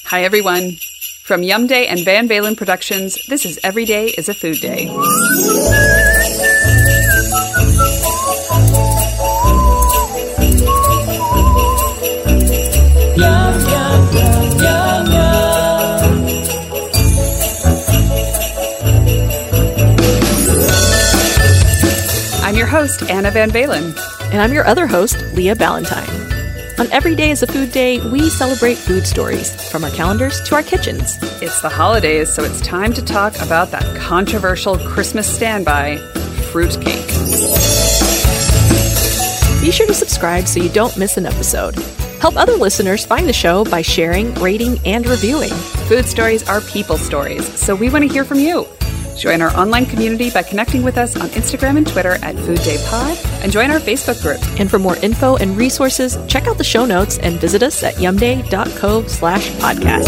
Hi, everyone. From Yum Day and Van Valen Productions, this is Every Day is a Food Day. Yum, yum, yum, yum, yum. I'm your host, Anna Van Valen. And I'm your other host, Leah Ballantyne. On Every Day is a Food Day, we celebrate food stories, from our calendars to our kitchens. It's the holidays, so it's time to talk about that controversial Christmas standby, fruitcake. Be sure to subscribe so you don't miss an episode. Help other listeners find the show by sharing, rating, and reviewing. Food stories are people stories, so we want to hear from you. Join our online community by connecting with us on Instagram and Twitter at Food Day Pod, and join our Facebook group. And for more info and resources, check out the show notes and visit us at yumday.co/podcast.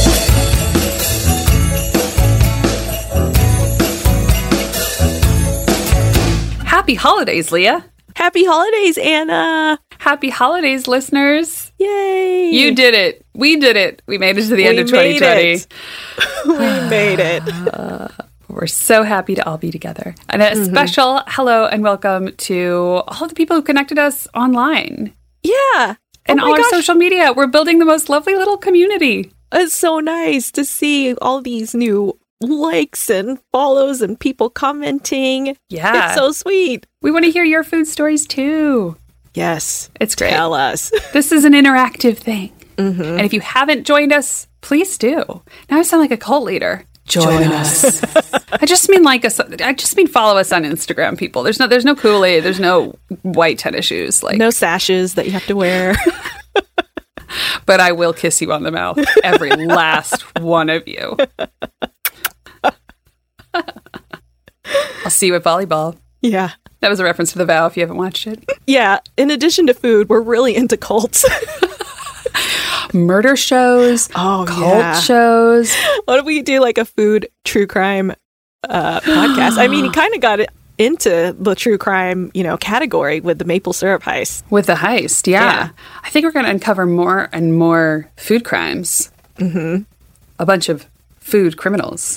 Happy holidays, Leah. Happy holidays, Anna! Happy holidays, listeners. Yay! You did it. We did it. We made it to the end of 2020. We made it. We're so happy to all be together. And a special hello and welcome to all the people who connected us online. Yeah. And all our social media. We're building the most lovely little community. It's so nice to see all these new likes and follows and people commenting. Yeah. It's so sweet. We want to hear your food stories too. Yes. It's great. Tell us. This is an interactive thing. And if you haven't joined us, please do. Now I sound like a cult leader. Join us. I just mean follow us on Instagram, people. There's no Kool-Aid, there's no white tennis shoes, no sashes that you have to wear. But I will kiss you on the mouth, every last one of you. I'll see you at volleyball. Yeah. That was a reference to The Vow if you haven't watched it. Yeah. In addition to food, we're really into cults. Murder shows, cult shows. What if we do like a food true crime podcast? I mean, he kind of got it into the true crime, category with the maple syrup heist. With the heist, yeah. I think we're going to uncover more and more food crimes. Mm-hmm. A bunch of food criminals.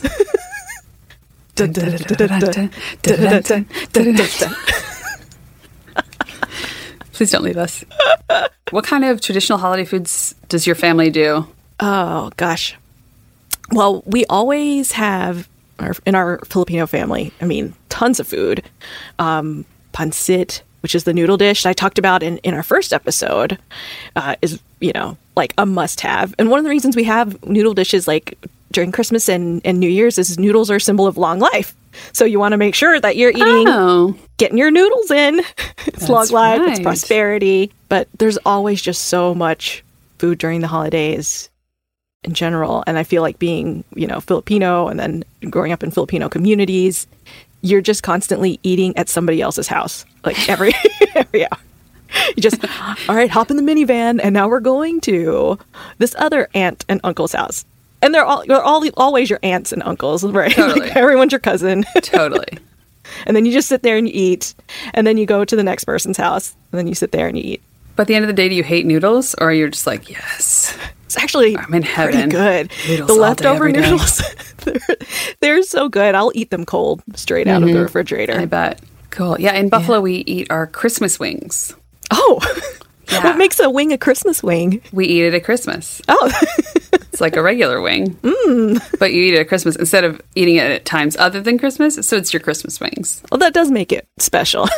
Please don't leave us. What kind of traditional holiday foods does your family do? Oh, gosh. Well, we always have, in our Filipino family, tons of food. Pancit, which is the noodle dish that I talked about in our first episode, is, like a must-have. And one of the reasons we have noodle dishes like during Christmas and New Year's is noodles are a symbol of long life. So you want to make sure that you're getting your noodles in. It's long life, it's prosperity. But there's always just so much food during the holidays in general. And I feel like being, Filipino and then growing up in Filipino communities, you're just constantly eating at somebody else's house, like every hour. You just, all right, hop in the minivan, and now we're going to this other aunt and uncle's house. And they're always your aunts and uncles, right? Totally. Like everyone's your cousin. Totally. And then you just sit there and you eat. And then you go to the next person's house. And then you sit there and you eat. But at the end of the day, do you hate noodles? Or you're just like, yes. It's actually I'm in heaven. pretty good. Noodles the all leftover day, every day. noodles, they're so good. I'll eat them cold, straight out of the refrigerator. I bet. Cool. Yeah, in Buffalo, we eat our Christmas wings. Oh, Yeah. What makes a wing a Christmas wing? We eat it at Christmas. Oh, It's like a regular wing. But you eat it at Christmas instead of eating it at times other than Christmas. So it's your Christmas wings. well, that does make it special.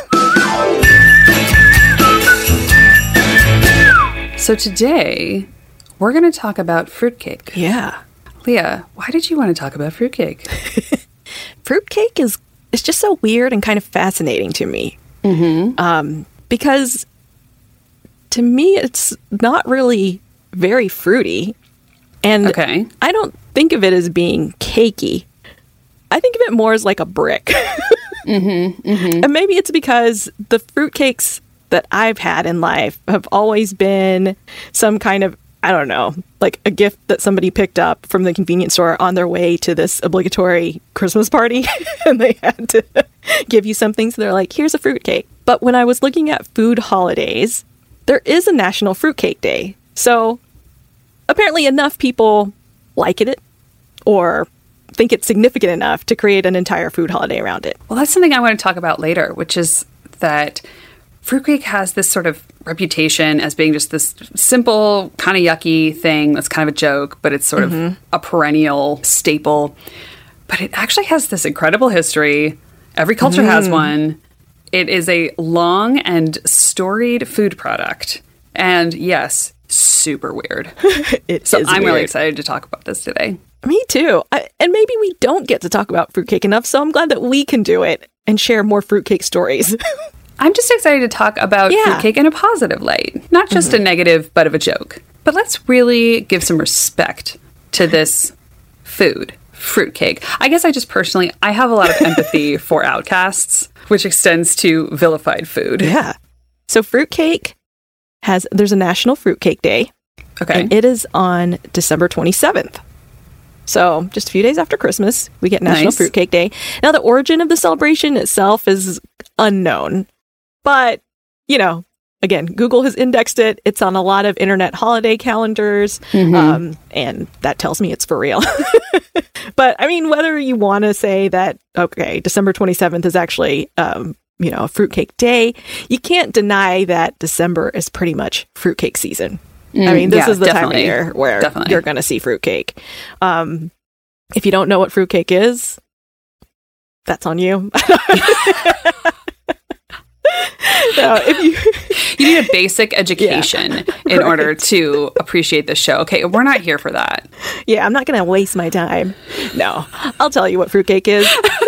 So today, we're going to talk about fruitcake. Yeah. Leah, why did you want to talk about fruitcake? Fruitcake is just so weird and kind of fascinating to me. Because to me, it's not really very fruity. And Okay. I don't think of it as being cakey. I think of it more as like a brick. And maybe it's because the fruitcakes that I've had in life have always been some kind of, I don't know, like a gift that somebody picked up from the convenience store on their way to this obligatory Christmas party. And they had to give you something. So they're like, here's a fruitcake. But when I was looking at food holidays, there is a National Fruitcake Day. So apparently enough people like it or think it's significant enough to create an entire food holiday around it. Well, that's something I want to talk about later, which is that fruitcake has this sort of reputation as being just this simple, kind of yucky thing that's kind of a joke, but it's sort of a perennial staple. But it actually has this incredible history. Every culture has one. It is a long and storied food product. And yes, super weird. I'm really excited to talk about this today. Me too. And maybe we don't get to talk about fruitcake enough, so I'm glad that we can do it and share more fruitcake stories. I'm just excited to talk about fruitcake in a positive light. Not just a negative, but of a joke. But let's really give some respect to this food, fruitcake. I guess I just personally, I have a lot of empathy for outcasts, which extends to vilified food. Yeah. So fruitcake there's a National Fruitcake Day. Okay. And it is on December 27th. So just a few days after Christmas, we get National Fruitcake Day. Now, the origin of the celebration itself is unknown. But, again, Google has indexed it. It's on a lot of internet holiday calendars. And that tells me it's for real. But, I mean, whether you want to say that, okay, December 27th is actually, a fruitcake day, you can't deny that December is pretty much fruitcake season. I mean, this is the time of year where you're going to see fruitcake. If you don't know what fruitcake is, that's on you. You need a basic education in order to appreciate the show. Okay, we're not here for that. Yeah, I'm not going to waste my time. No, I'll tell you what fruitcake is.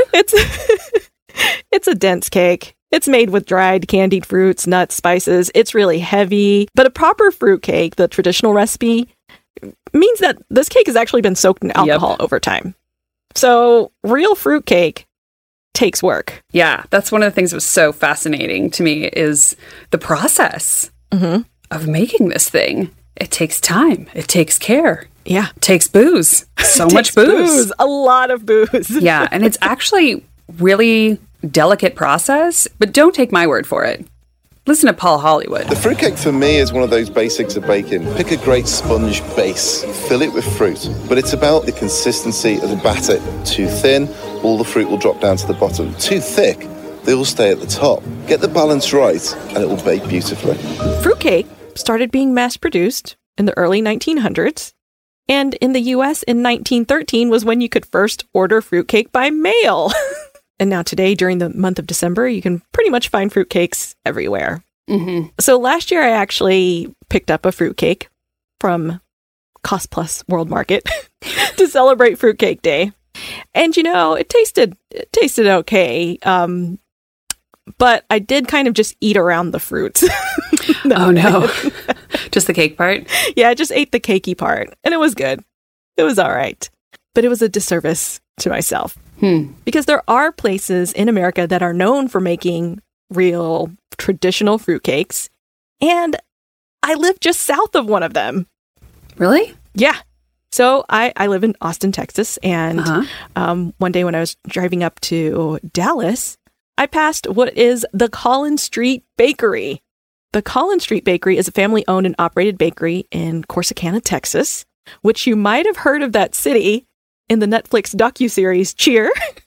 It's a dense cake. It's made with dried candied fruits, nuts, spices. It's really heavy. But a proper fruit cake, the traditional recipe, means that this cake has actually been soaked in alcohol over time. So real fruit cake takes work. Yeah, that's one of the things that was so fascinating to me is the process of making this thing. It takes time. It takes care. Yeah. It takes booze. So much booze. A lot of booze. Yeah, and it's actually really delicate process, but don't take my word for it. Listen to Paul Hollywood. The fruitcake for me is one of those basics of baking. Pick a great sponge base, fill it with fruit, but it's about the consistency of the batter. Too thin, all the fruit will drop down to the bottom. Too thick, they will stay at the top. Get the balance right, and it will bake beautifully. Fruitcake started being mass-produced in the early 1900s, and in the U.S. in 1913 was when you could first order fruitcake by mail. And now today, during the month of December, you can pretty much find fruitcakes everywhere. So last year, I actually picked up a fruitcake from Cost Plus World Market to celebrate Fruitcake Day. And, it tasted okay. But I did kind of just eat around the fruits. Oh, no. Just the cake part? Yeah, I just ate the cakey part. And it was good. It was all right. But it was a disservice to myself. Because there are places in America that are known for making real traditional fruitcakes. And I live just south of one of them. Really? Yeah. So I live in Austin, Texas. And one day when I was driving up to Dallas, I passed what is the Collins Street Bakery. The Collins Street Bakery is a family-owned and operated bakery in Corsicana, Texas, which you might have heard of that city in the Netflix docuseries Cheer.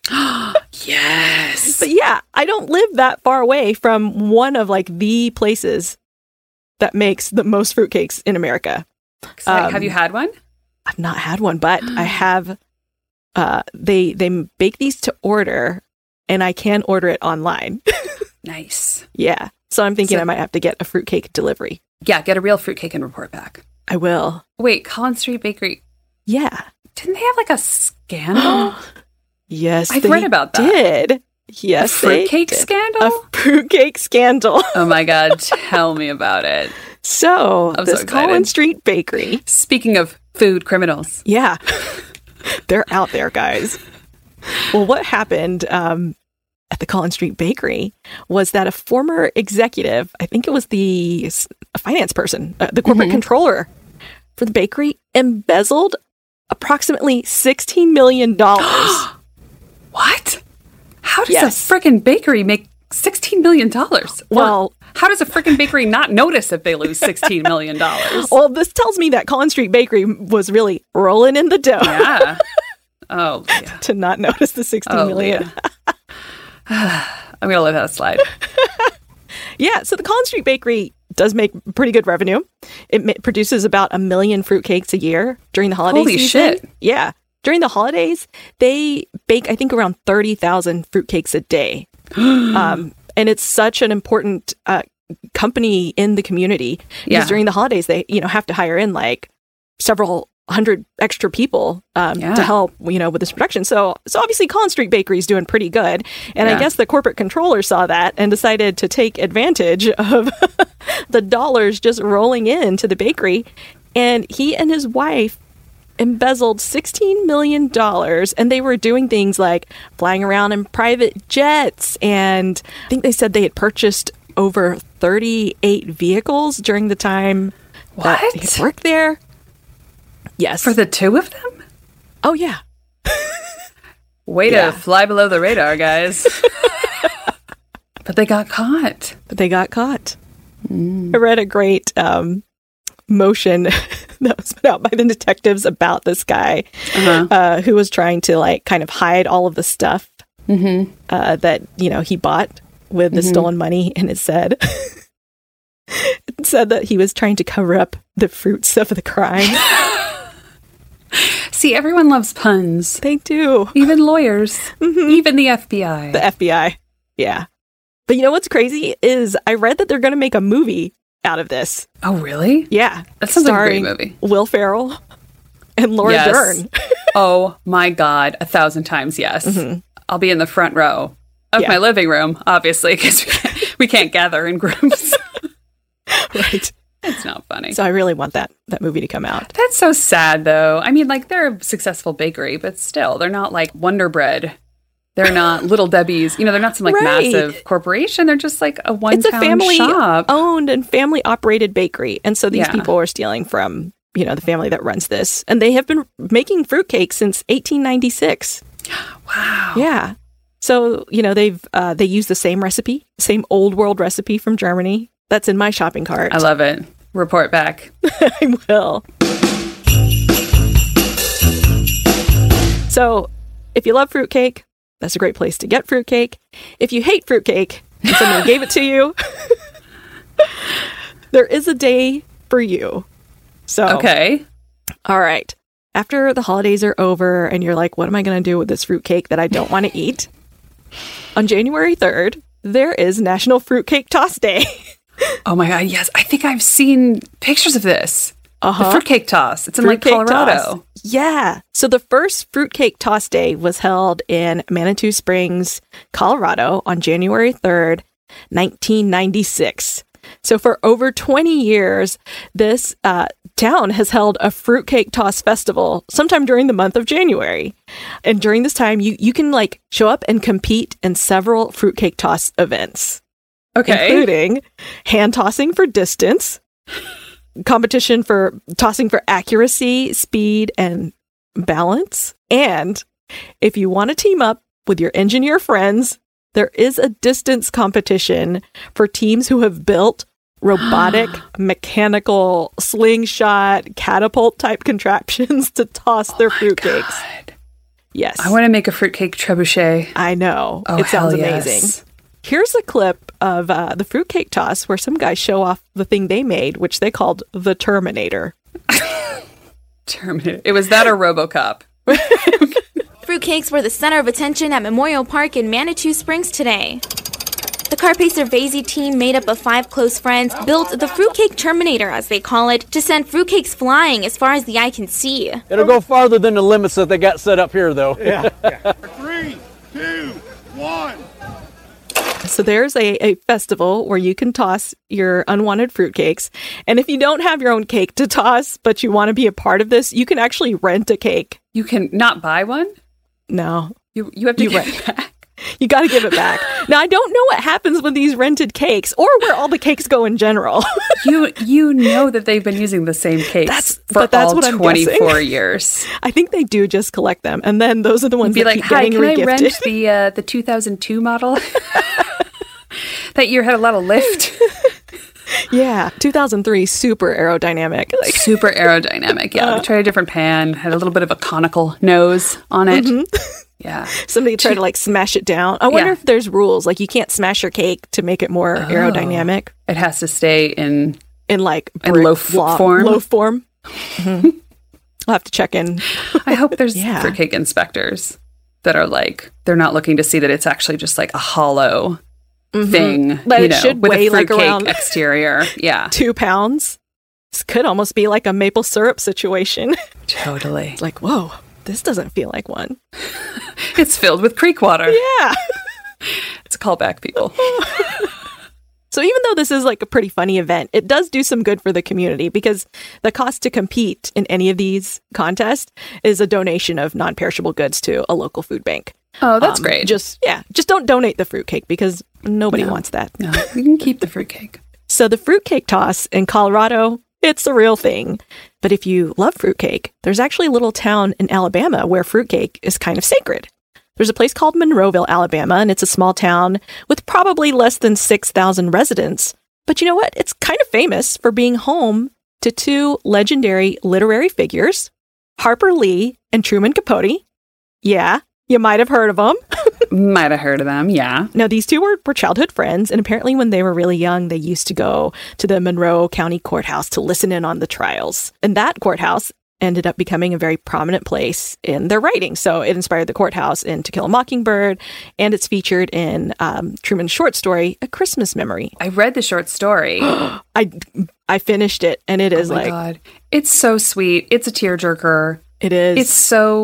Yes. But yeah, I don't live that far away from one of the places that makes the most fruitcakes in America. Have you had one? I've not had one, but I have. They bake these to order, and I can order it online. Nice. Yeah. So I'm thinking I might have to get a fruitcake delivery. Yeah, get a real fruitcake and report back. I will. Wait, Collins Street Bakery. Yeah. Didn't they have a scandal? Yes, I've read about that. Did. Yes, a fruitcake scandal? A fruitcake scandal. Oh my God, tell me about it. So, I'm this so Collins Street Bakery. Speaking of food criminals. Yeah. They're out there, guys. Well, what happened at the Collins Street Bakery was that a former executive, I think it was the finance person, the corporate controller for the bakery, embezzled approximately $16 million. What? How does a frickin' bakery make $16 million? Well, How does a freaking bakery not notice if they lose $16 million? Well, this tells me that Collins Street Bakery was really rolling in the dough. Yeah. Oh, Leah. To not notice the $16 million. Leah. I'm going to let that slide. Yeah, so the Collins Street Bakery does make pretty good revenue. It produces about 1 million fruitcakes a year during the holiday Holy season. shit. Yeah. During the holidays, they bake, I think, around 30,000 fruitcakes a day. And it's such an important company in the community. Because during the holidays, they have to hire in like several hundred extra people to help, with this production. So obviously Collins Street Bakery is doing pretty good. And I guess the corporate controller saw that and decided to take advantage of the dollars just rolling into the bakery. And he and his wife embezzled $16 million. And they were doing things like flying around in private jets. And I think they said they had purchased over 38 vehicles during the time that he worked there. Yes. For the two of them? Oh, yeah. Way to fly below the radar, guys. But they got caught. I read a great motion that was put out by the detectives about this guy who was trying to kind of hide all of the stuff that, he bought with the stolen money. And it said that he was trying to cover up the fruits of the crime. See, everyone loves puns. They do. Even lawyers. Even the FBI. The FBI. Yeah. But you know what's crazy is I read that they're going to make a movie out of this. Oh, really? Yeah. That sounds like a great Starring movie. Will Ferrell and Laura Dern. Oh, my God. 1,000 times yes. I'll be in the front row of my living room, obviously, because we can't gather in groups. Right. It's not funny. So I really want that movie to come out. That's so sad, though. I mean, they're a successful bakery, but still, they're not like Wonder Bread. They're not Little Debbie's. They're not some massive corporation. They're just like a one-town shop. It's a family-owned and family-operated bakery. And so these people are stealing from, the family that runs this. And they have been making fruitcakes since 1896. Wow. Yeah. So, they use the same recipe, same old world recipe from Germany. That's in my shopping cart. I love it. Report back. I will. So, if you love fruitcake, that's a great place to get fruitcake. If you hate fruitcake and someone gave it to you, there is a day for you. So, okay. All right. After the holidays are over and you're like, what am I going to do with this fruitcake that I don't want to eat? On January 3rd, there is National Fruitcake Toss Day. Oh my God, yes. I think I've seen pictures of this. The fruitcake toss. It's in Colorado. Toss. Yeah. So the first fruitcake toss day was held in Manitou Springs, Colorado on January 3rd, 1996. So for over 20 years, this town has held a fruitcake toss festival sometime during the month of January. And during this time, you can show up and compete in several fruitcake toss events. Okay. Including hand tossing for distance, competition for tossing for accuracy, speed, and balance. And if you want to team up with your engineer friends, there is a distance competition for teams who have built robotic, mechanical, slingshot, catapult type contraptions to toss their fruitcakes. God. Yes. I want to make a fruitcake trebuchet. I know. Oh, it sounds yes. amazing. Here's a clip of the fruitcake toss where some guys show off the thing they made, which they called the Terminator. Terminator. It was that or RoboCop. Fruitcakes were the center of attention at Memorial Park in Manitou Springs today. The Carpacer Vasey team, made up of 5 close friends, built the Fruitcake Terminator, as they call it, to send fruitcakes flying as far as the eye can see. It'll go farther than the limits that they got set up here, though. Yeah. 3, 2, 1. So there's a festival where you can toss your unwanted fruitcakes. And if you don't have your own cake to toss, but you want to be a part of this, you can actually rent a cake. You can not buy one? No. You have to give it back. You got to give it back. Now, I don't know what happens with these rented cakes or where all the cakes go in general. You know that they've been using the same cakes for all 24 years. I think they do just collect them. And then those are the ones that keep getting regifted. Can I rent the 2002 model? That year had a lot of lift. Yeah, 2003, super aerodynamic. Like, Super aerodynamic. Yeah, they tried a different pan, had a little bit of a conical nose on it. Yeah. somebody tried to like smash it down. I wonder Yeah. if there's rules, like you can't smash your cake to make it more aerodynamic It has to stay in in like in brick loaf form. Loaf form. I'll have to check in. I hope there's Yeah. fruitcake inspectors that are like, they're not looking to see that it's actually just like a hollow thing, But you it know, should with weigh, a like, fruitcake around- exterior. Yeah, 2 pounds. This could almost be like a maple syrup situation. totally. Like, whoa, this doesn't feel like one. It's filled with creek water. Yeah. It's a callback, people. So even though this is like a pretty funny event, it does do some good for the community because the cost to compete in any of these contests is a donation of non-perishable goods to a local food bank. Oh, that's great. Just don't donate the fruitcake because nobody wants that. No, you can keep the fruitcake. So the fruitcake toss in Colorado, it's a real thing. But if you love fruitcake, there's actually a little town in Alabama where fruitcake is kind of sacred. There's a place called Monroeville, Alabama, and it's a small town with probably less than 6,000 residents. But you know what? It's kind of famous for being home to 2 legendary literary figures, Harper Lee and Truman Capote. Yeah, you might have heard of them. Might have heard of them, yeah. Now, these 2 were childhood friends, and apparently when they were really young, they used to go to the Monroe County Courthouse to listen in on the trials. And that courthouse ended up becoming a very prominent place in their writing. So it inspired the courthouse in To Kill a Mockingbird, and it's featured in Truman's short story, A Christmas Memory. I read the short story. I finished it, and it is Oh my like, God. It's so sweet. It's a tearjerker. it is. It's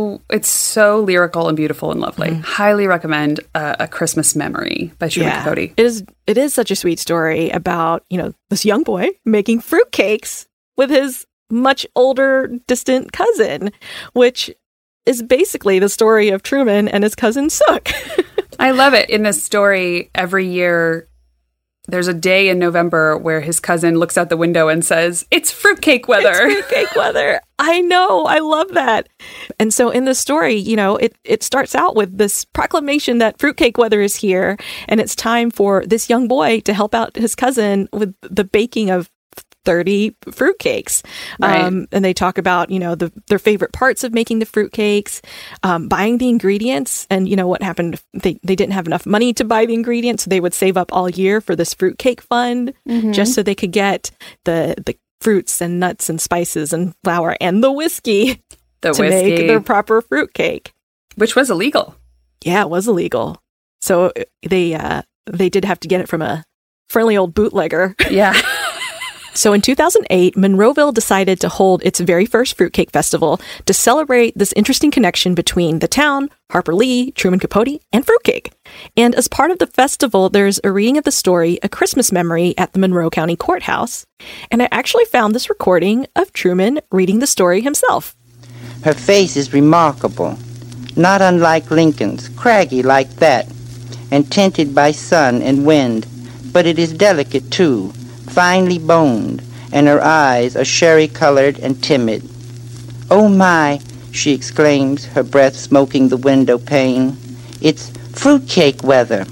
so lyrical and beautiful and lovely. Highly recommend A Christmas Memory by Truman Capote. It is such a sweet story about, this young boy making fruitcakes with his much older, distant cousin, which is basically the story of Truman and his cousin Sook. I love it. In this story, every year, there's a day in November where his cousin looks out the window and says, "It's fruitcake weather." It's fruitcake weather. I know. I love that. And so in the story, it starts out with this proclamation that fruitcake weather is here, and it's time for this young boy to help out his cousin with the baking of 30 fruitcakes. Right. And they talk about, their favorite parts of making the fruitcakes, buying the ingredients. And what happened? They didn't have enough money to buy the ingredients. So they would save up all year for this fruitcake fund just so they could get the fruits and nuts and spices and flour and the whiskey to make their proper fruitcake. Which was illegal. Yeah, it was illegal. So they did have to get it from a friendly old bootlegger. Yeah. So in 2008, Monroeville decided to hold its very first fruitcake festival to celebrate this interesting connection between the town, Harper Lee, Truman Capote, and fruitcake. And as part of the festival, there's a reading of the story, A Christmas Memory, at the Monroe County Courthouse. And I actually found this recording of Truman reading the story himself. Her face is remarkable, not unlike Lincoln's, craggy like that, and tinted by sun and wind, but it is delicate too, finely boned, and her eyes are sherry-colored and timid. "Oh my," she exclaims, her breath smoking the window pane. "It's fruitcake weather."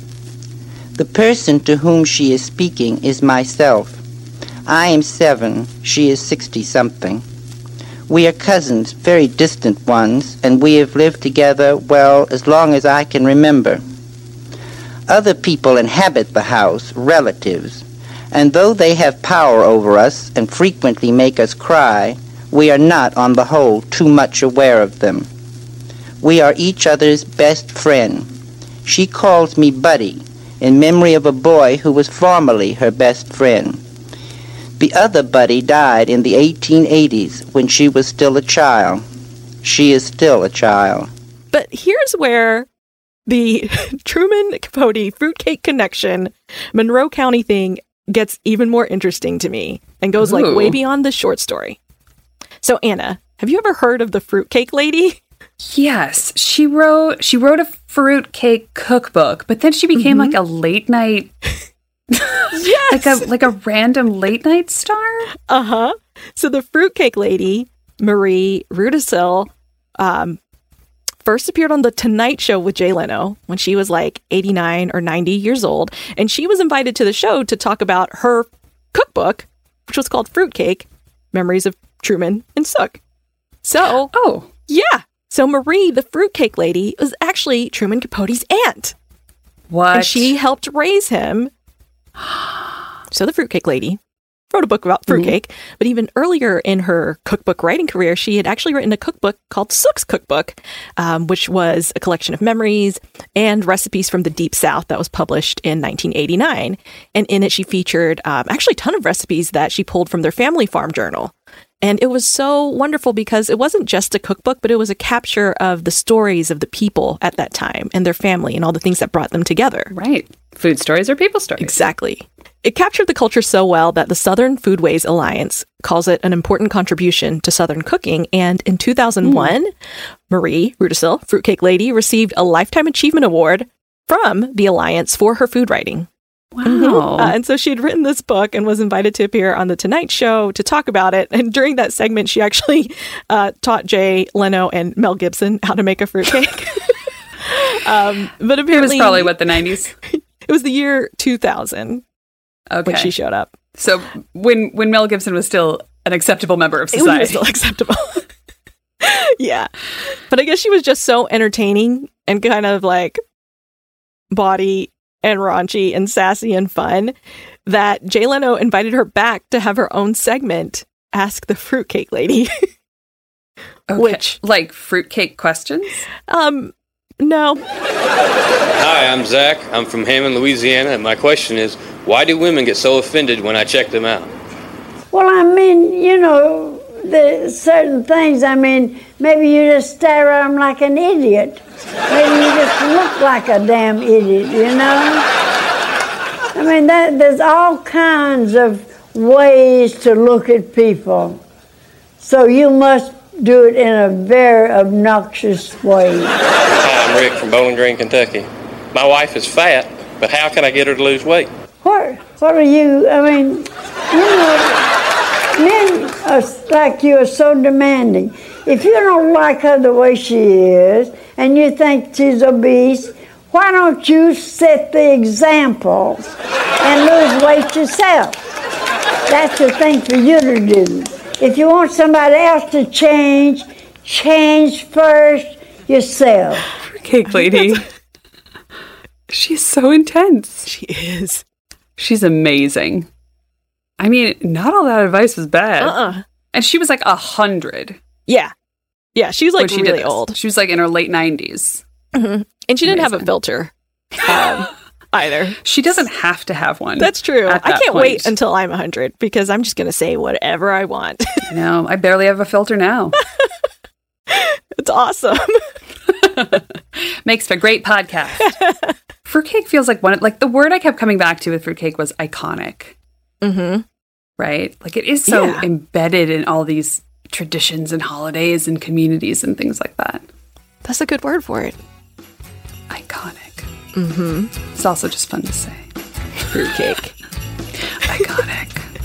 The person to whom she is speaking is myself. I am 7, she is 60-something. We are cousins, very distant ones, and we have lived together, well, as long as I can remember. Other people inhabit the house, relatives, and though they have power over us and frequently make us cry, we are not, on the whole, too much aware of them. We are each other's best friend. She calls me Buddy, in memory of a boy who was formerly her best friend. The other Buddy died in the 1880s when she was still a child. She is still a child. But here's where the Truman Capote fruitcake connection, Monroe County thing gets even more interesting to me and goes like way beyond the short story. So Anna, have you ever heard of the fruitcake lady? Yes, she wrote a fruitcake cookbook, but then she became like a late night Yes. like a random late night star? So the fruitcake lady, Marie Rudisil, first appeared on The Tonight Show with Jay Leno when she was like 89 or 90 years old. And she was invited to the show to talk about her cookbook, which was called Fruitcake, Memories of Truman and Sook. So, yeah. So Marie, the fruitcake lady, was actually Truman Capote's aunt. What? And she helped raise him. So the fruitcake lady wrote a book about fruitcake, but even earlier in her cookbook writing career, she had actually written a cookbook called Sook's Cookbook, which was a collection of memories and recipes from the Deep South that was published in 1989. And in it, she featured actually a ton of recipes that she pulled from their family farm journal. And it was so wonderful because it wasn't just a cookbook, but it was a capture of the stories of the people at that time and their family and all the things that brought them together. Right. Food stories are people stories. Exactly. It captured the culture so well that the Southern Foodways Alliance calls it an important contribution to Southern cooking. And in 2001, Marie Rudisill, Fruitcake Lady, received a Lifetime Achievement Award from the Alliance for her food writing. Wow. And so she had written this book and was invited to appear on The Tonight Show to talk about it. And during that segment, she actually taught Jay Leno and Mel Gibson how to make a fruitcake. But apparently... It was probably, what, the 90s? It was the year 2000 when she showed up. So when Mel Gibson was still an acceptable member of society. When he was still acceptable. Yeah. But I guess she was just so entertaining and kind of like bawdy and raunchy and sassy and fun that Jay Leno invited her back to have her own segment, Ask the Fruitcake Lady. Okay. Which, like fruitcake questions? No. Hi, I'm Zach. I'm from Hammond, Louisiana, and my question is, why do women get so offended when I check them out? Well, I mean, you know, there's certain things, I mean, maybe you just stare at them like an idiot. Maybe you just look like a damn idiot, you know? I mean, there's all kinds of ways to look at people. So you must do it in a very obnoxious way. Hi, I'm Rick from Bowling Green, Kentucky. My wife is fat, but how can I get her to lose weight? What are you, I mean, you know, men are like you are so demanding. If you don't like her the way she is, and you think she's obese, why don't you set the example and lose weight yourself? That's the thing for you to do. If you want somebody else to change first yourself. Fruitcake Lady. She's so intense. She is. She's amazing. I mean, not all that advice was bad. And she was like 100. Yeah. Yeah, she was like really old. She was like in her late 90s. Mm-hmm. And she didn't have a filter either. She doesn't have to have one. That's true. I can't point. wait until I'm 100 because I'm just going to say whatever I want. I know. I barely have a filter now. It's awesome. Makes for great podcast. Fruitcake feels like the word I kept coming back to with fruitcake was iconic. Mm-hmm. Right? Like it is so embedded in all these traditions and holidays and communities and things like that. That's a good word for it. Iconic. Mm-hmm. It's also just fun to say. Fruitcake. Iconic.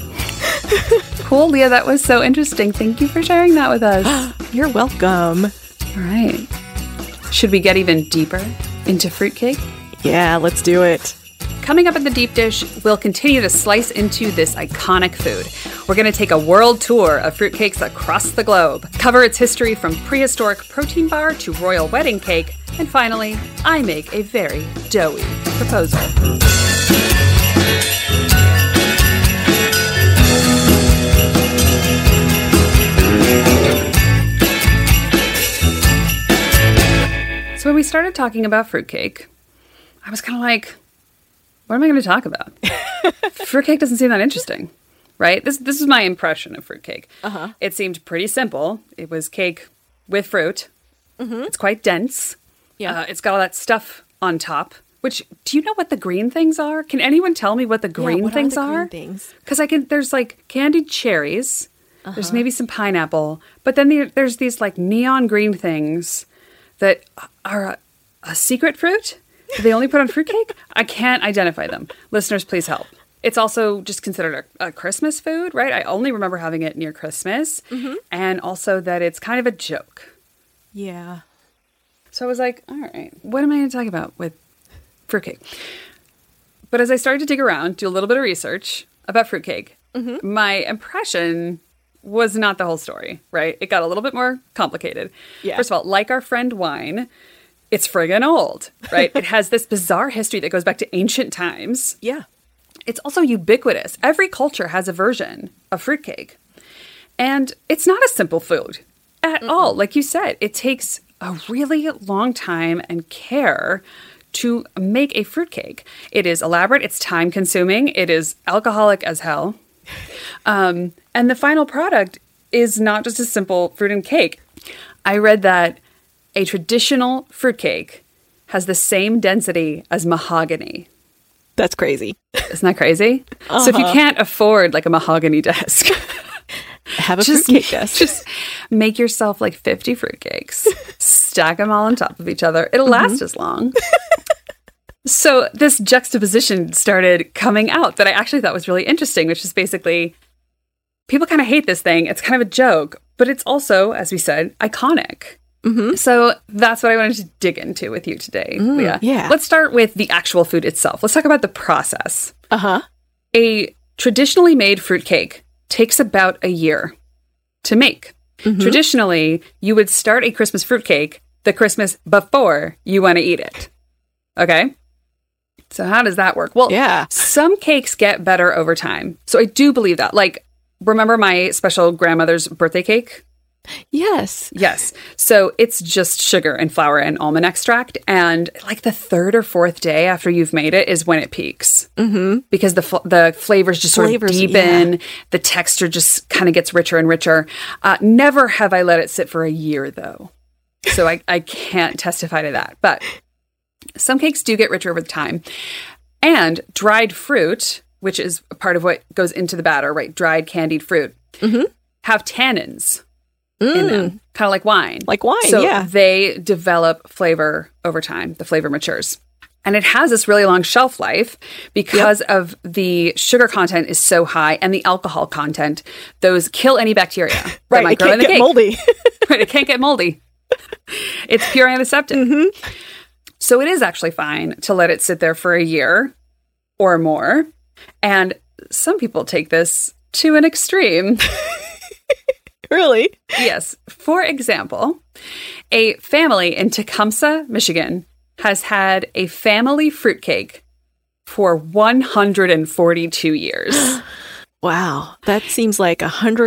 Cool, Leah. That was so interesting. Thank you for sharing that with us. You're welcome. All right. Should we get even deeper into fruitcake? Yeah, let's do it. Coming up in the deep dish, we'll continue to slice into this iconic food. We're going to take a world tour of fruitcakes across the globe, cover its history from prehistoric protein bar to royal wedding cake, and finally, I make a very doughy proposal. So when we started talking about fruitcake, I was kind of like, what am I going to talk about? Fruitcake doesn't seem that interesting, right? This is my impression of fruitcake. Uh-huh. It seemed pretty simple. It was cake with fruit. Mm-hmm. It's quite dense. Yeah. It's got all that stuff on top. Which, do you know what the green things are? Can anyone tell me what the green things are? Because there's like candied cherries. Uh-huh. There's maybe some pineapple. But then there's these like neon green things that are a secret fruit. Do they only put on fruitcake? I can't identify them. Listeners, please help. It's also just considered a Christmas food, right? I only remember having it near Christmas. Mm-hmm. And also that it's kind of a joke. Yeah. So I was like, all right, what am I going to talk about with fruitcake? But as I started to dig around, do a little bit of research about fruitcake, my impression was not the whole story, right? It got a little bit more complicated. Yeah. First of all, like our friend wine, it's friggin' old, right? It has this bizarre history that goes back to ancient times. Yeah. It's also ubiquitous. Every culture has a version of fruitcake. And it's not a simple food at all. Like you said, it takes a really long time and care to make a fruitcake. It is elaborate. It's time consuming. It is alcoholic as hell. And the final product is not just a simple fruit and cake. I read that a traditional fruitcake has the same density as mahogany. That's crazy. Isn't that crazy? So if you can't afford like a mahogany desk, have a fruitcake desk. Just make yourself like 50 fruitcakes, stack them all on top of each other. It'll last as long. So this juxtaposition started coming out that I actually thought was really interesting, which is basically people kind of hate this thing. It's kind of a joke, but it's also, as we said, iconic. So that's what I wanted to dig into with you today, Leah. yeah. Let's start with the actual food itself. Let's talk about the process. A traditionally made fruitcake takes about a year to make. Traditionally, you would start a Christmas fruitcake the Christmas before you want to eat it. Okay? So how does that work? Well, some cakes get better over time. So I do believe that. Like, remember my special grandmother's birthday cake? Yes. Yes. So it's just sugar and flour and almond extract. And like the third or fourth day after you've made it is when it peaks. Because the flavors just sort of deepen. The texture just kind of gets richer and richer. Never have I let it sit for a year, though. So I can't testify to that. But some cakes do get richer over time. And dried fruit, which is a part of what goes into the batter, right? Dried candied fruit, have tannins in them, kind of like wine. Like wine, so yeah. They develop flavor over time. The flavor matures. And it has this really long shelf life because of the sugar content is so high and the alcohol content. Those kill any bacteria that Right, might it grow in can't the get cake. moldy. Right, it can't get moldy. It's pure antiseptic. So it is actually fine to let it sit there for a year or more. And some people take this to an extreme. Really? Yes. For example, a family in Tecumseh, Michigan, has had a family fruitcake for 142 years. Wow. That seems like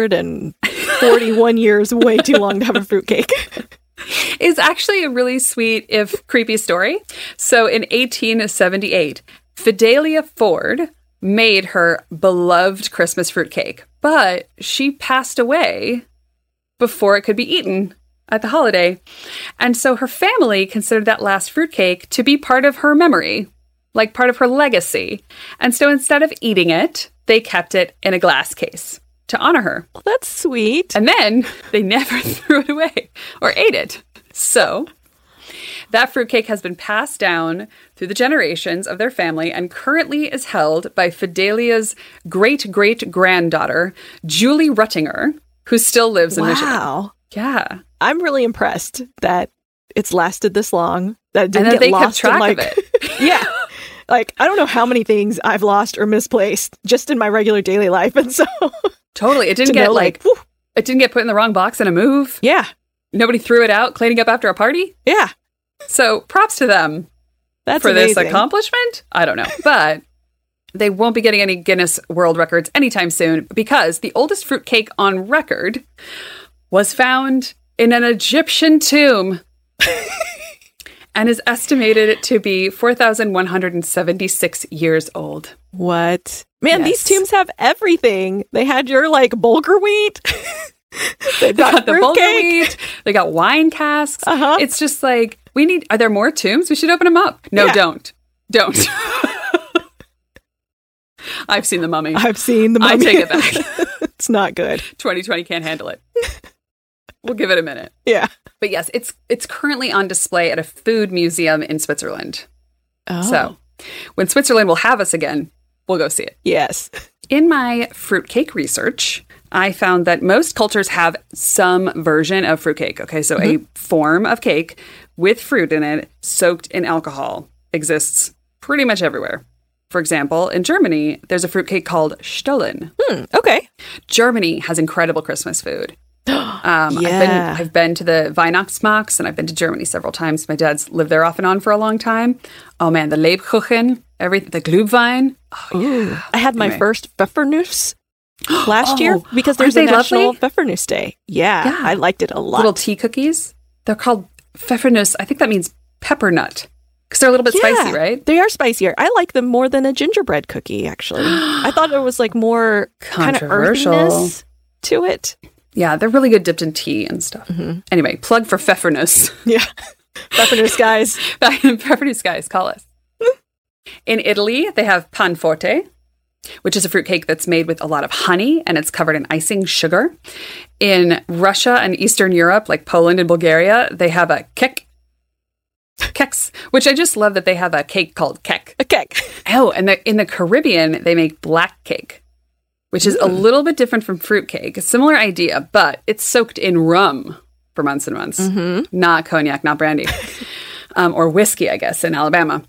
141 years way too long to have a fruitcake. It's actually a really sweet, if creepy story. So in 1878, Fidelia Ford made her beloved Christmas fruitcake, but she passed away before it could be eaten at the holiday. And so her family considered that last fruitcake to be part of her memory, like part of her legacy. And so instead of eating it, they kept it in a glass case to honor her. Well, that's sweet. And then they never threw it away or ate it. So that fruitcake has been passed down through the generations of their family and currently is held by Fidelia's great-great-granddaughter, Julie Ruttinger, who still lives in Michigan. Wow. Yeah. I'm really impressed that it's lasted this long, that it didn't And that get they kept lost track in, like, of it. Yeah. Like, I don't know how many things I've lost or misplaced just in my regular daily life. And so Totally. It didn't to get know, like, whew. it didn't get put in the wrong box in a move. Yeah. Nobody threw it out cleaning up after a party. Yeah. So props to them That's for amazing. this accomplishment. I don't know. But they won't be getting any Guinness World Records anytime soon because the oldest fruitcake on record was found in an Egyptian tomb and is estimated to be 4,176 years old. What? Man, Yes. these tombs have everything. They had your, like, bulgur wheat. They've got The bulgur fruitcake. wheat. They got wine casks. Uh-huh. It's just like, are there more tombs? We should open them up. No, Yeah. don't. I've seen The Mummy. I've seen the mummy. I take it back. It's not good. 2020 can't handle it. We'll give it a minute. Yeah. But yes, it's currently on display at a food museum in Switzerland. Oh. So when Switzerland will have us again, we'll go see it. Yes. In my fruitcake research, I found that most cultures have some version of fruitcake. Okay, so a form of cake with fruit in it soaked in alcohol exists pretty much everywhere. For example, in Germany, there's a fruitcake called Stollen. Okay. Germany has incredible Christmas food. I've been to the Weihnachtsmarkt, and I've been to Germany several times. My dad's lived there off and on for a long time. Oh man, the Lebkuchen, the Glühwein. Oh, yeah. I had my first Pfeffernuss last year because there's a National Pfeffernuss Day. Yeah, I liked it a lot. Little tea cookies. They're called Pfeffernuss. I think that means pepper nut. Because they're a little bit spicy, right? They are spicier. I like them more than a gingerbread cookie, actually. I thought it was like more kind of earthiness to it. Yeah, they're really good dipped in tea and stuff. Anyway, plug for Pfeffernuss. Yeah. Pfeffernuss guys. Pfeffernuss guys, call us. In Italy, they have panforte, which is a fruitcake that's made with a lot of honey and it's covered in icing sugar. In Russia and Eastern Europe, like Poland and Bulgaria, they have a keks, which I just love that they have a cake called kek. A kek. Oh, and in the Caribbean, they make black cake, which is a little bit different from fruitcake. A similar idea, but it's soaked in rum for months and months. Not cognac, not brandy. Or whiskey, I guess, in Alabama.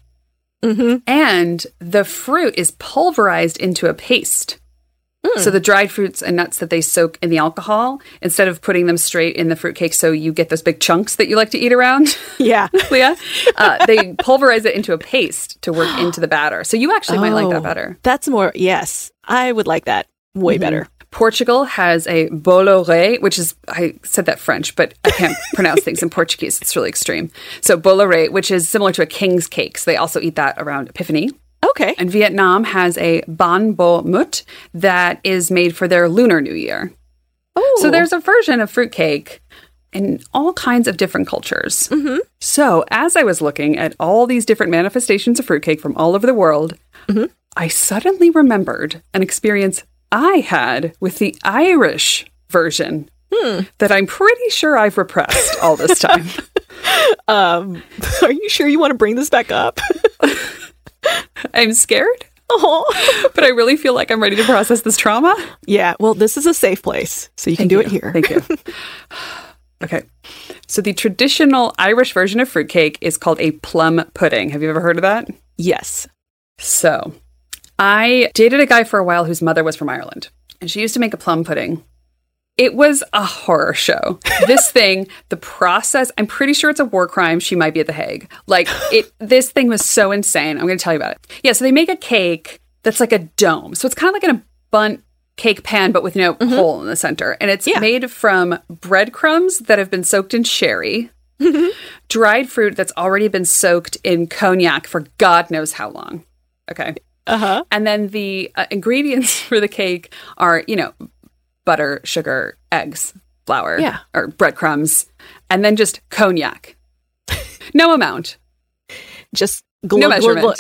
And the fruit is pulverized into a paste. So the dried fruits and nuts that they soak in the alcohol, instead of putting them straight in the fruitcake so you get those big chunks that you like to eat around, Leah, they pulverize it into a paste to work into the batter. So you actually might like that better. That's more, yes. I would like that way better. Portugal has a boloré, which is, I said that French, but I can't pronounce things in Portuguese. It's really extreme. So boloré, which is similar to a king's cake. So they also eat that around Epiphany. Okay. And Vietnam has a Ban Bo Mut that is made for their Lunar New Year. Oh. So there's a version of fruitcake in all kinds of different cultures. So as I was looking at all these different manifestations of fruitcake from all over the world, I suddenly remembered an experience I had with the Irish version that I'm pretty sure I've repressed all this time. Are you sure you want to bring this back up? I'm scared, but I really feel like I'm ready to process this trauma. Yeah, well, this is a safe place, so you can do it here. Thank you. Okay, so the traditional Irish version of fruitcake is called a plum pudding. Have you ever heard of that? Yes. So I dated a guy for a while whose mother was from Ireland, and she used to make a plum pudding. It was a horror show. This thing, the process, I'm pretty sure it's a war crime. She might be at The Hague. This thing was so insane. I'm going to tell you about it. Yeah, so they make a cake that's like a dome. So it's kind of like in a bundt cake pan, but with no hole in the center. And it's made from breadcrumbs that have been soaked in sherry, dried fruit that's already been soaked in cognac for God knows how long. Okay. And then the ingredients for the cake are, butter, sugar, eggs, flour, or breadcrumbs, and then just cognac. No amount. Just no measurement.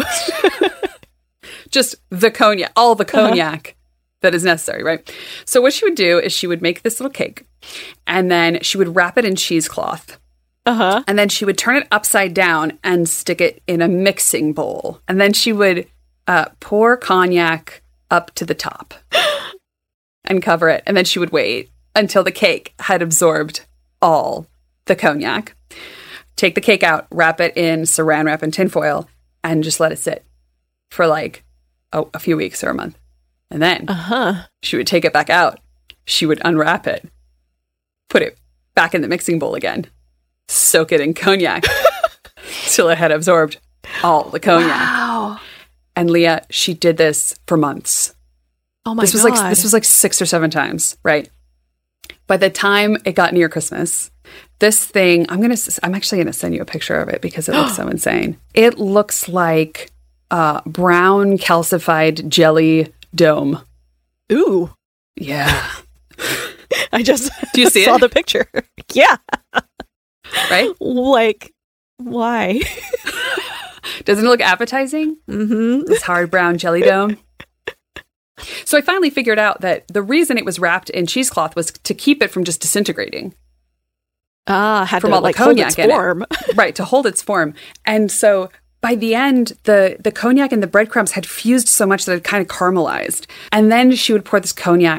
Just the cognac, all the cognac that is necessary, right? So what she would do is she would make this little cake, and then she would wrap it in cheesecloth. And then she would turn it upside down and stick it in a mixing bowl. And then she would pour cognac up to the top and cover it. And then she would wait until the cake had absorbed all the cognac. Take the cake out, wrap it in saran wrap and tinfoil, and just let it sit for a few weeks or a month. And then she would take it back out. She would unwrap it, put it back in the mixing bowl again, soak it in cognac till it had absorbed all the cognac. Wow. And Leah, she did this for months. Oh my God. This was like 6 or 7 times, right? By the time it got near Christmas, this thing, I'm actually going to send you a picture of it because it looks so insane. It looks like brown calcified jelly dome. Ooh. Yeah. I just Do you see saw it? the picture. Yeah. Right? Why? Doesn't it look appetizing? This hard brown jelly dome. So I finally figured out that the reason it was wrapped in cheesecloth was to keep it from just disintegrating. Had from to all the hold cognac its in form. it. Right, to hold its form. And so by the end, the cognac and the breadcrumbs had fused so much that it kind of caramelized. And then she would pour this cognac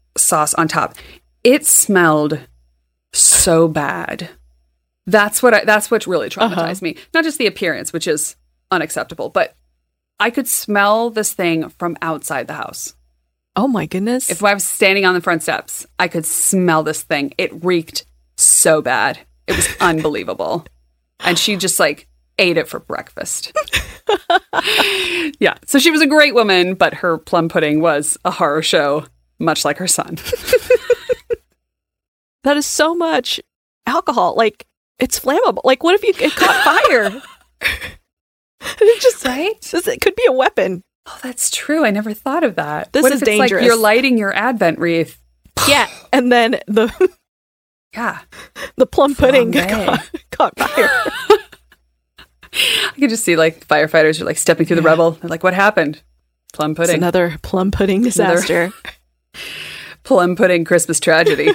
sauce on top. It smelled so bad. That's what really traumatized me. Not just the appearance, which is unacceptable, but I could smell this thing from outside the house. Oh my goodness. If I was standing on the front steps, I could smell this thing. It reeked so bad. It was unbelievable. And she just like ate it for breakfast. Yeah. So she was a great woman, but her plum pudding was a horror show, much like her son. That is so much alcohol. Like, it's flammable. Like, what if it caught fire? It just, right? It could be a weapon. Oh, that's true. I never thought of that. This what is if it's dangerous. Like you're lighting your Advent wreath. Yeah. And then the plum pudding caught fire. I could just see like firefighters are like stepping through the rubble. They're like, what happened? Plum pudding. It's another plum pudding disaster. Plum pudding Christmas tragedy.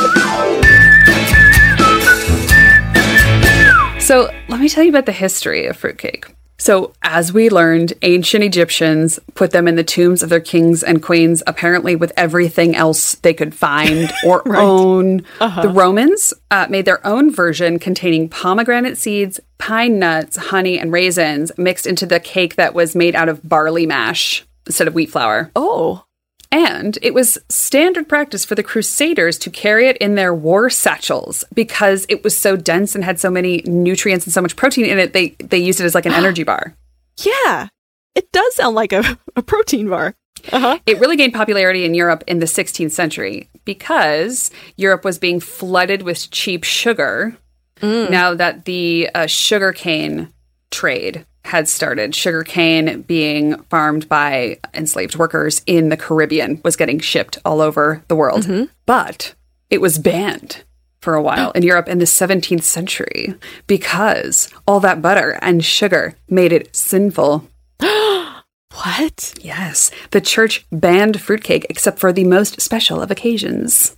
So let me tell you about the history of fruitcake. So as we learned, ancient Egyptians put them in the tombs of their kings and queens, apparently with everything else they could find or own. The Romans made their own version containing pomegranate seeds, pine nuts, honey, and raisins mixed into the cake that was made out of barley mash instead of wheat flour. Oh. And it was standard practice for the Crusaders to carry it in their war satchels because it was so dense and had so many nutrients and so much protein in it. They used it as like an energy bar. Yeah, it does sound like a protein bar. It really gained popularity in Europe in the 16th century because Europe was being flooded with cheap sugar now that the sugarcane trade had started. Sugarcane being farmed by enslaved workers in the Caribbean was getting shipped all over the world. But it was banned for a while in Europe in the 17th century because all that butter and sugar made it sinful. What? Yes. The church banned fruitcake except for the most special of occasions.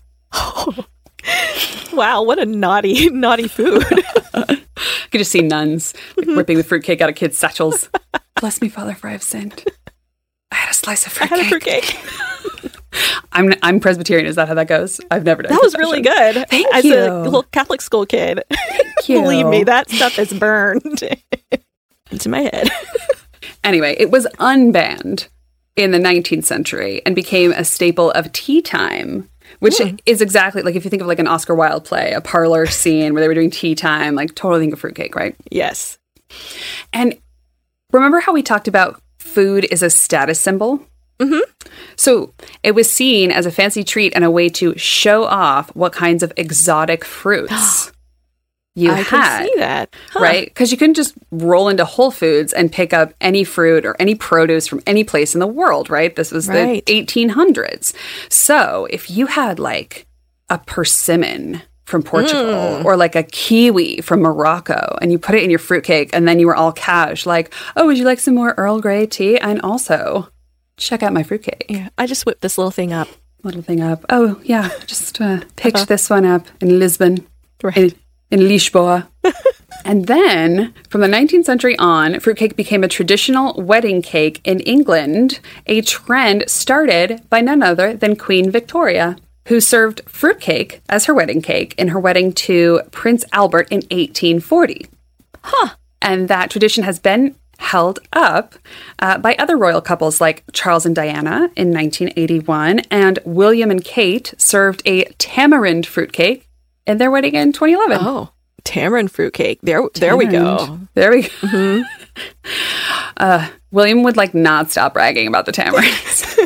Wow, what a naughty food. You could just see nuns like, ripping the fruitcake out of kids' satchels. Bless me, Father, for I have sinned. I had a slice of fruitcake. I'm Presbyterian. Is that how that goes? I've never done that. Was really good. Thank As you. a little Catholic school kid. Thank you. Believe me, that stuff is burned into my head. Anyway, it was unbanned in the 19th century and became a staple of tea time. Which is exactly, like, if you think of, like, an Oscar Wilde play, a parlor scene where they were doing tea time, like, totally think of fruitcake, right? Yes. And remember how we talked about food is a status symbol? So it was seen as a fancy treat and a way to show off what kinds of exotic fruits you I had. can see that. Right? Because you couldn't just roll into Whole Foods and pick up any fruit or any produce from any place in the world, right? This was the 1800s. So if you had like a persimmon from Portugal or like a kiwi from Morocco and you put it in your fruitcake and then you were all cash like, oh, would you like some more Earl Grey tea? And also check out my fruitcake. Yeah, I just whipped this little thing up. Oh, yeah. Just picked this one up in Lisbon. Right. In Lisboa. And then, from the 19th century on, fruitcake became a traditional wedding cake in England, a trend started by none other than Queen Victoria, who served fruitcake as her wedding cake in her wedding to Prince Albert in 1840. And that tradition has been held up by other royal couples like Charles and Diana in 1981, and William and Kate served a tamarind fruitcake in their wedding in 2011. Oh, tamarind fruitcake. There we go. There we go. William would like not stop bragging about the tamarinds.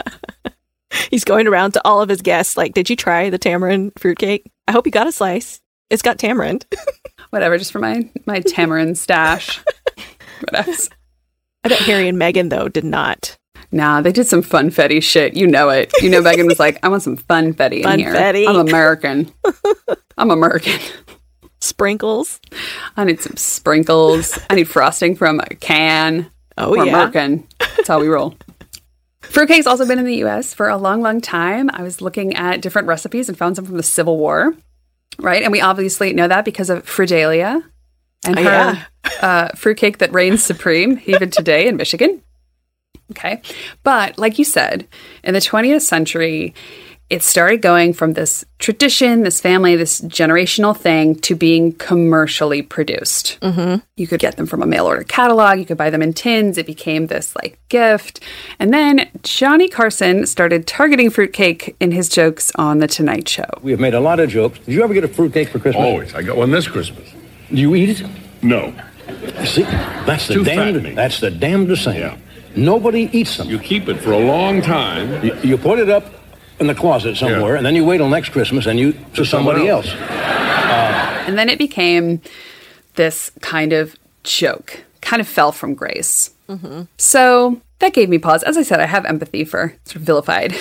He's going around to all of his guests like, did you try the tamarind fruitcake? I hope you got a slice. It's got tamarind. Whatever, just for my tamarind stash. What else? I bet Harry and Meghan, though, did not. Nah, they did some funfetti shit. You know it. You know Meghan was like, I want some funfetti in here. Funfetti. I'm American. I'm American. Sprinkles. I need some sprinkles. I need frosting from a can. Oh, We're yeah. American. That's how we roll. Fruitcake's also been in the U.S. for a long, long time. I was looking at different recipes and found some from the Civil War, right? And we obviously know that because of Fridalia and her fruitcake that reigns supreme even today in Michigan. Okay. But like you said, in the 20th century, it started going from this tradition, this family, this generational thing to being commercially produced. Mm-hmm. You could get them from a mail order catalog. You could buy them in tins. It became this like gift. And then Johnny Carson started targeting fruitcake in his jokes on The Tonight Show. We have made a lot of jokes. Did you ever get a fruitcake for Christmas? Always. I got one this Christmas. Do you eat it? No. See, that's Too fattening. That's the damnedest thing. Yeah. Nobody eats them. You keep it for a long time. You put it up in the closet somewhere, and then you wait till next Christmas and you to somebody else. And then it became this kind of joke, kind of fell from grace. Mm-hmm. So that gave me pause. As I said, I have empathy for sort of vilified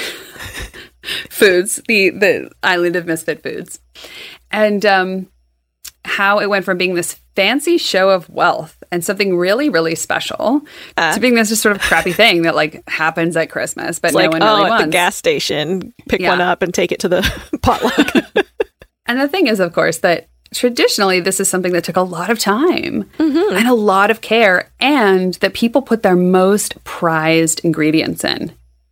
foods, the island of misfit foods. And how it went from being this fancy show of wealth and something really, really special to being this just sort of crappy thing that like happens at Christmas, but no one really wants. At the gas station, pick one up and take it to the potluck. And the thing is, of course, that traditionally this is something that took a lot of time and a lot of care, and that people put their most prized ingredients in.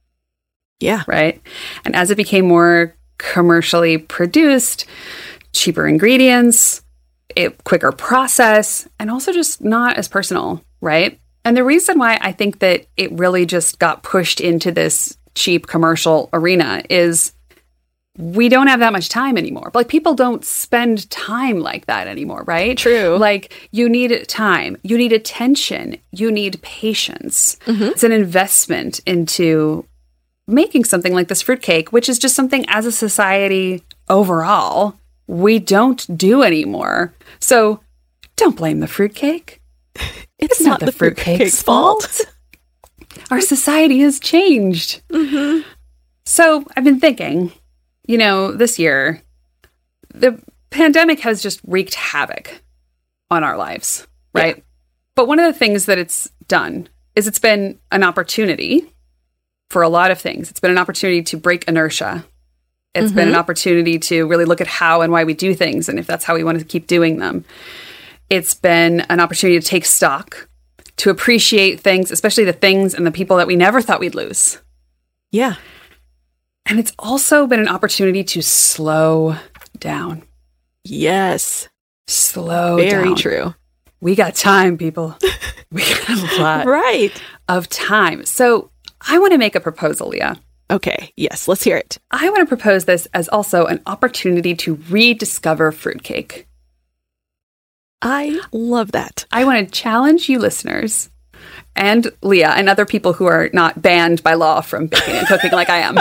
Yeah. Right? And as it became more commercially produced, cheaper ingredients, quicker process, and also just not as personal, right? And the reason why I think that it really just got pushed into this cheap commercial arena is we don't have that much time anymore. Like, people don't spend time like that anymore, right? True. Like, you need time, you need attention, you need patience. Mm-hmm. It's an investment into making something like this fruitcake, which is just something as a society overall we don't do anymore. So don't blame the fruitcake. It's not the fruitcake's fault. Our society has changed. Mm-hmm. So I've been thinking, this year, the pandemic has just wreaked havoc on our lives, right? Yeah. But one of the things that it's done is it's been an opportunity for a lot of things. It's been an opportunity to break inertia. It's been an opportunity to really look at how and why we do things, and if that's how we want to keep doing them. It's been an opportunity to take stock, to appreciate things, especially the things and the people that we never thought we'd lose. Yeah. And it's also been an opportunity to slow down. Yes. Slow down. Very true. We got time, people. We got a lot of time. So I want to make a proposal, Leah. Okay, yes, let's hear it. I want to propose this as also an opportunity to rediscover fruitcake. I love that. I want to challenge you listeners and Leah and other people who are not banned by law from baking and cooking like I am.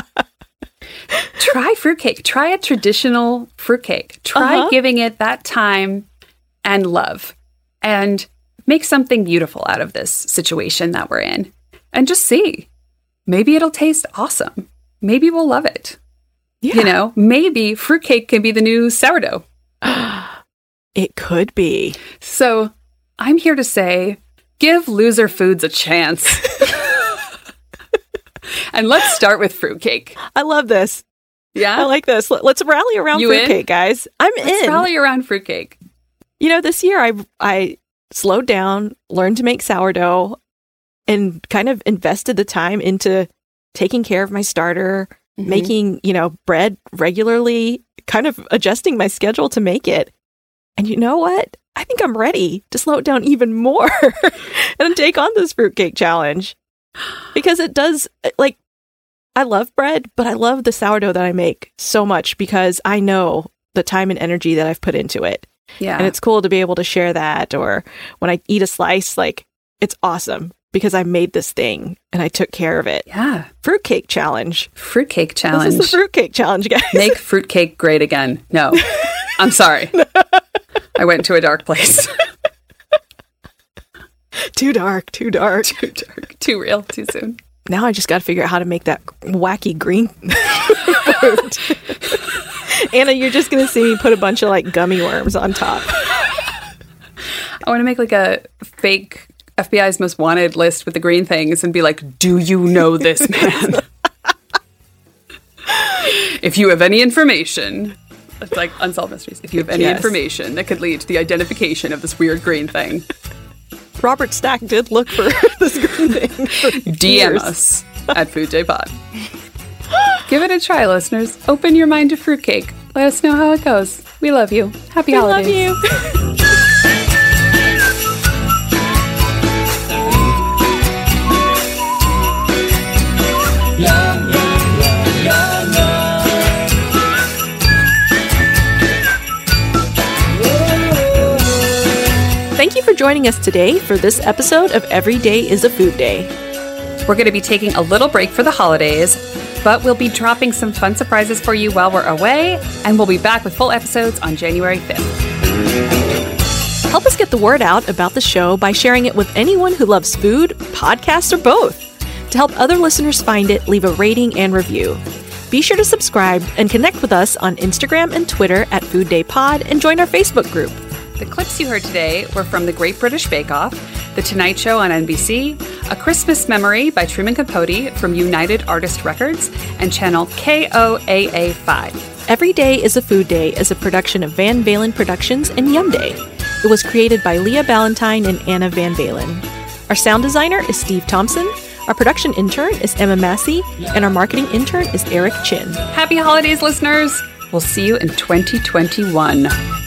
Try fruitcake. Try a traditional fruitcake. Try giving it that time and love, and make something beautiful out of this situation that we're in. And just see. Maybe it'll taste awesome. Maybe we'll love it. Yeah. Maybe fruitcake can be the new sourdough. It could be. So I'm here to say, give loser foods a chance. And let's start with fruitcake. I love this. Yeah? I like this. Let's rally around fruitcake, guys. Let's rally around fruitcake. This year I slowed down, learned to make sourdough, and kind of invested the time into taking care of my starter, making, bread regularly, kind of adjusting my schedule to make it. And you know what? I think I'm ready to slow it down even more and take on this fruitcake challenge. Because it does, I love bread, but I love the sourdough that I make so much because I know the time and energy that I've put into it. Yeah. And it's cool to be able to share that. Or when I eat a slice, it's awesome. Because I made this thing and I took care of it. Yeah. Fruitcake challenge. Fruitcake challenge. This is the fruitcake challenge, guys. Make fruitcake great again. No. I'm sorry. I went to a dark place. Too dark. Too dark. Too real. Too soon. Now I just got to figure out how to make that wacky green fruit. Anna, you're just going to see me put a bunch of gummy worms on top. I want to make a fake FBI's most wanted list with the green things and be like, do you know this man? If you have any information, it's like Unsolved Mysteries. If you have any information that could lead to the identification of this weird green thing. Robert Stack did look for this green thing. DM us at Food Day Pod. Give it a try, listeners. Open your mind to fruitcake. Let us know how it goes. We love you. Happy holidays. We love you. Thank you for joining us today for this episode of Every Day is a Food Day. We're going to be taking a little break for the holidays, but we'll be dropping some fun surprises for you while we're away, and we'll be back with full episodes on January 5th. Help us get the word out about the show by sharing it with anyone who loves food, podcasts, or both. To help other listeners find it, leave a rating and review. Be sure to subscribe and connect with us on Instagram and Twitter at Food Day Pod and join our Facebook group. The clips you heard today were from The Great British Bake Off, The Tonight Show on NBC, A Christmas Memory by Truman Capote from United Artist Records, and channel KOAA5. Every Day is a Food Day is a production of Van Valen Productions and Yum Day. It was created by Leah Ballantyne and Anna Van Valen. Our sound designer is Steve Thompson, our production intern is Emma Massey, and our marketing intern is Eric Chin. Happy holidays, listeners! We'll see you in 2021.